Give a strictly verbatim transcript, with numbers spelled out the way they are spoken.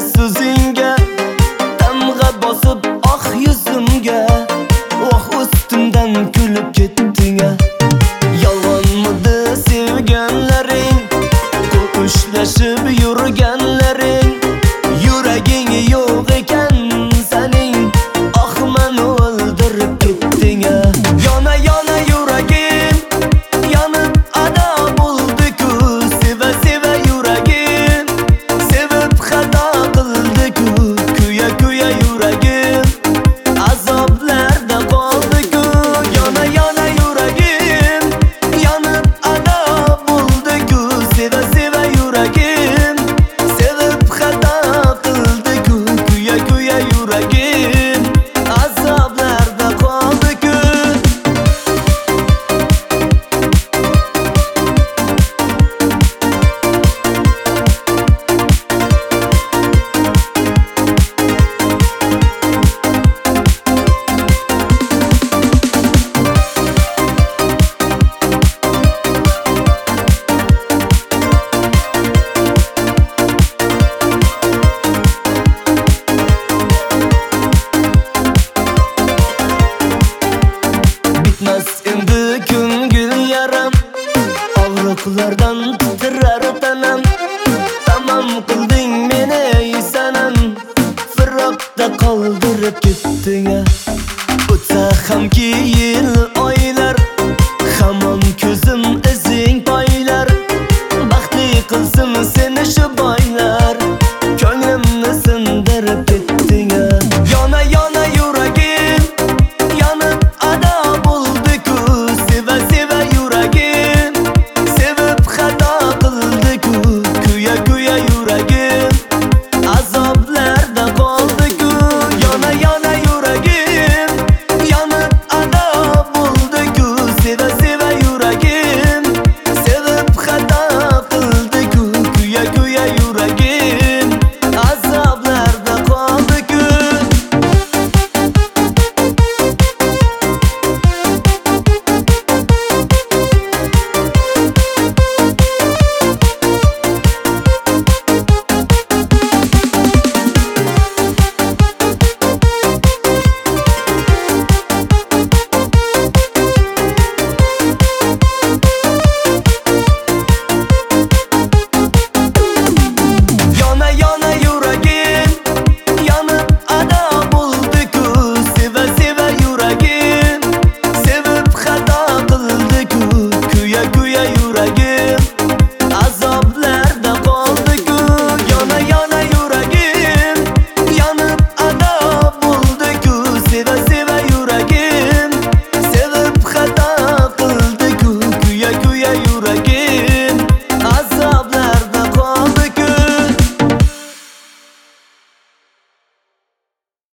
so'zingga damg'a bosib oq yuzimga, oh ustimdan kulib ketding. Yolg'onmidi sevganlaring, qo'shlashib yurganlaring, yuraging yo'q ekan sening, oh meni o'ldirib ketding. Yana yana yuragim yonib ado bo'ldi-ku, seva seva yuragim sevib xato qildi-ku, kuya kuya yuragim azoblarda qoldi-ku. Yana yana yuragim yonib ado bo'ldi-ku, seva seva yuragim sevib xato qildi-ku, kuya kuya yuragim azoblarda qoldi-ku. Bitmas endi ko'ngil yaram, og'riqlardan titrar tanam. Tamam qilding meni ey sanam, firoqda qoldirib ketding. O'tsa hamki yil oylar, hamon